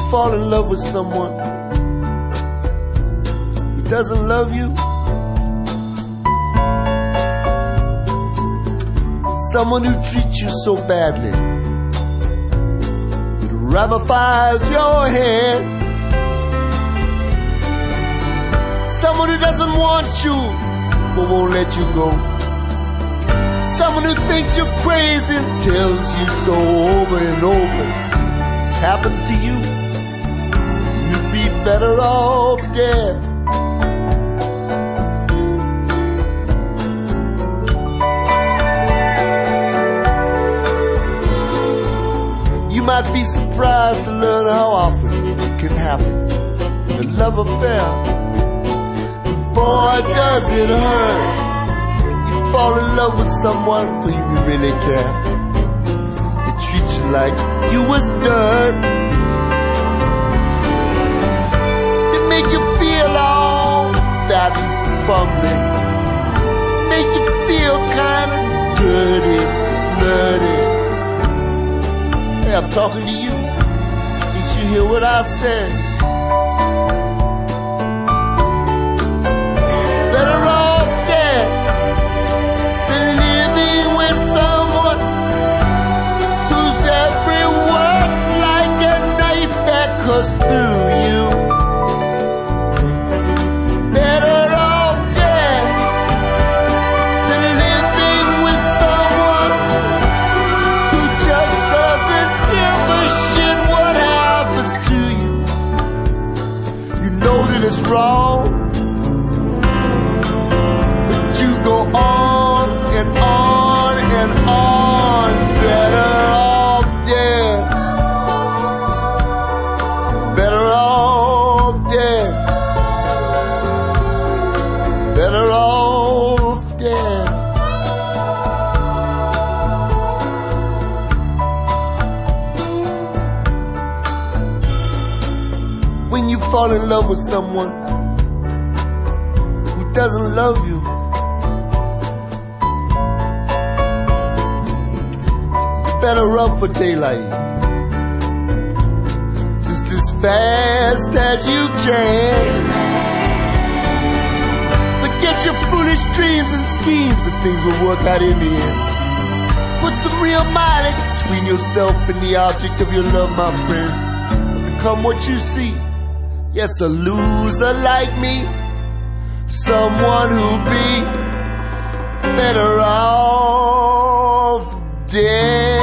fall in love with someone who doesn't love you, someone who treats you so badly, it ramifies your head, someone who doesn't want you but won't let you go, someone who thinks you're crazy and tells you so over and over. This happens to you, you'd be better off dead. You might be surprised to learn how often it can happen. The love affair, boy, does it hurt. You fall in love with someone for you really care. They treat you like you was dirt. They make you feel all fat and fumbly, make you feel kinda dirty, flirty. Hey, I'm talking to you. Did you hear what I said? Better off dead than living with someone whose every word's like a knife that cuts through you. Better off dead than living with someone who just doesn't give a shit what happens to you. You know that it's wrong, you go on and on and on. Better off dead. Better off dead. Better off dead. When you fall in love with someone who doesn't love you, better run for daylight just as fast as you can. Forget your foolish dreams and schemes, and things will work out in the end. Put some real mileage between yourself and the object of your love, my friend. Become what you see. Yes, a loser like me, someone who'll be better off dead.